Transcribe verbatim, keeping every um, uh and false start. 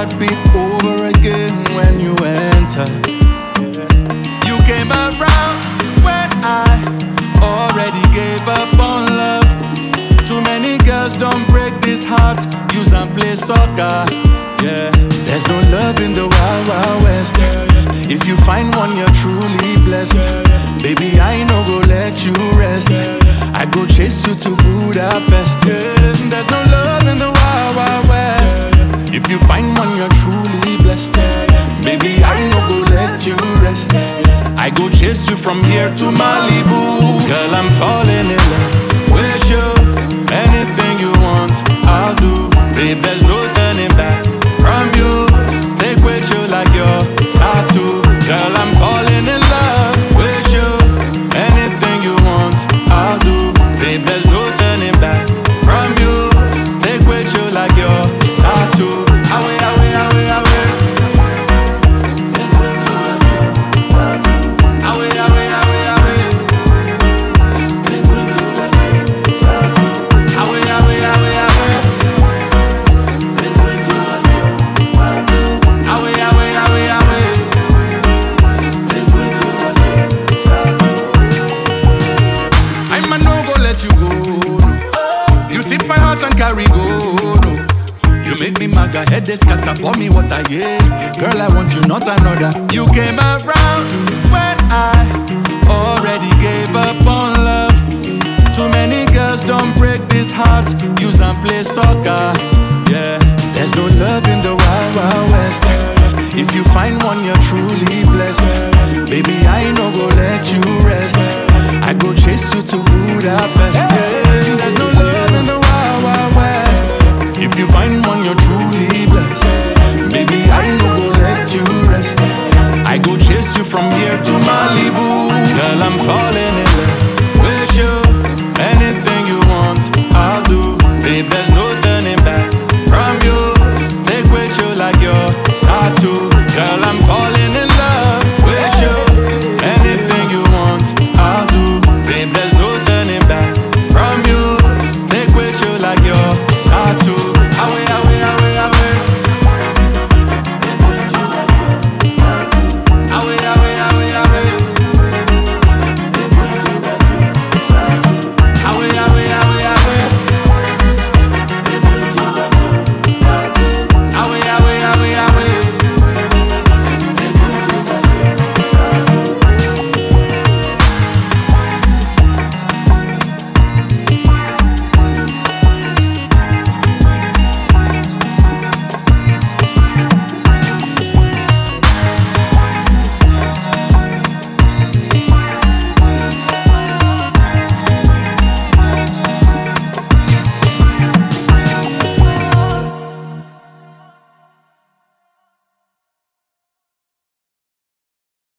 heartbeat over again when you enter. You came around when I already gave up on love. Too many girls don't break this heart, use and play soccer. Yeah, there's no love in the wild, wild west. If you find one, you're truly blessed. Baby, I no go let you rest. I go chase you to Budapest. Yeah, there's no love in the wild, wild west. If you find one, you're truly blessed. Baby, I no go let you rest. I go chase you from here to Malibu. Girl, I'm falling in love with you. Anything you want, I'll do. Babe, there's no turning back from you. Stick with you like your tattoo. Girl, I'm falling in love with you. Anything you want, I'll do. Babe, there's no turning back from you. Stick with you like your tattoo. Away, away, away, away. Stick with you like your tattoo. Away, away, away, away. Stick with you like your tattoo. Away, away, away, away. Stick with you like your tattoo. Away, away, away, away. Stick with you like your tattoo. I'm a no go let you go. No. You tip my heart and carry go. No. You make me maga head they scatter pour me what I yeah. Girl, I want you, not another. You came around when I already gave up on love. Too many girls don't break this heart, use and play soccer. Yeah, there's no love in the wild.